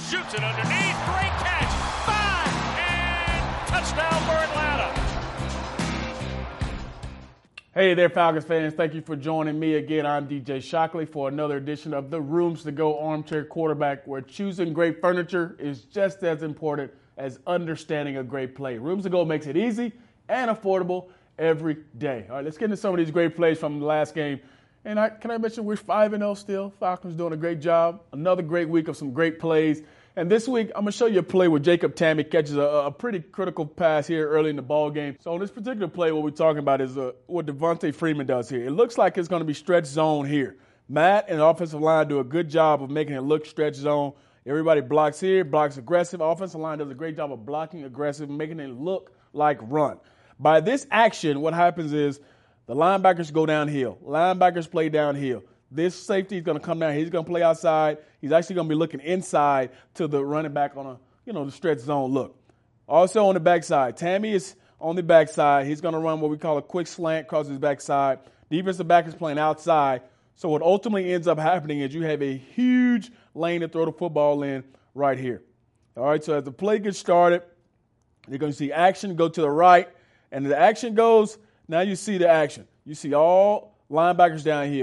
Shoots it underneath. Great catch. 5 and touchdown for Atlanta. Hey there, Falcons fans. Thank you for joining me again. I'm DJ Shockley for another edition of the Rooms to Go Armchair Quarterback, where choosing great furniture is just as important as understanding a great play. Rooms to Go makes it easy and affordable every day. All right, let's get into some of these great plays from the last game. And can I mention we're 5-0 still? Falcons doing a great job. Another great week of some great plays. And this week, I'm going to show you a play where Jacob Tamme catches a pretty critical pass here early in the ball game. So on this particular play, what we're talking about is what Devontae Freeman does here. It looks like it's going to be stretch zone here. Matt and the offensive line do a good job of making it look stretch zone. Everybody blocks here, blocks aggressive. Offensive line does a great job of blocking aggressive, making it look like run. By this action, what happens is the linebackers go downhill. Linebackers play downhill. This safety is going to come down. He's going to play outside. He's actually going to be looking inside to the running back on the stretch zone look. Also on the backside, Tamme is on the backside. He's going to run what we call a quick slant across his backside. Defensive back is playing outside. So what ultimately ends up happening is you have a huge lane to throw the football in right here. All right, so as the play gets started, you're going to see action go to the right. And as the action goes, now you see the action. You see all linebackers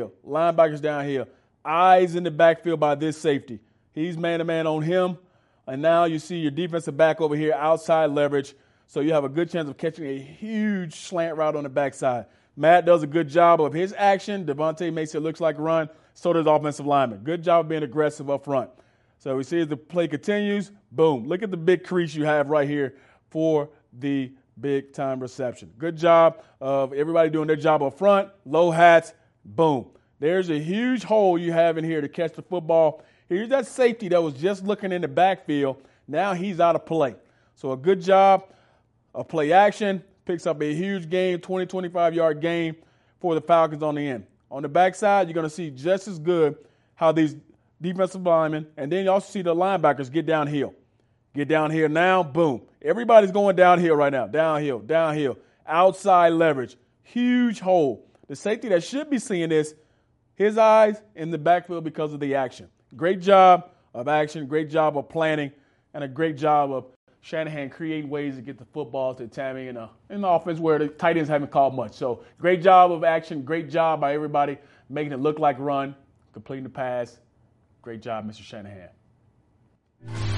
downhill, eyes in the backfield by this safety. He's man-to-man on him. And now you see your defensive back over here, outside leverage. So you have a good chance of catching a huge slant route on the backside. Matt does a good job of his action. Devontae makes it look like a run. So does offensive lineman. Good job of being aggressive up front. So we see as the play continues, boom. Look at the big crease you have right here for the big-time reception. Good job of everybody doing their job up front. Low hats, boom. There's a huge hole you have in here to catch the football. Here's that safety that was just looking in the backfield. Now he's out of play. So a good job of play action. Picks up a huge gain, 20, 25-yard gain for the Falcons on the end. On the backside, you're going to see just as good how these defensive linemen, and then you also see the linebackers get downhill. Get down here now, boom. Everybody's going downhill right now. Downhill. Outside leverage. Huge hole. The safety that should be seeing this, his eyes in the backfield because of the action. Great job of action, great job of planning, and a great job of Shanahan creating ways to get the football to Tamme in the offense where the tight ends haven't called much. So great job of action, great job by everybody making it look like run, completing the pass. Great job, Mr. Shanahan.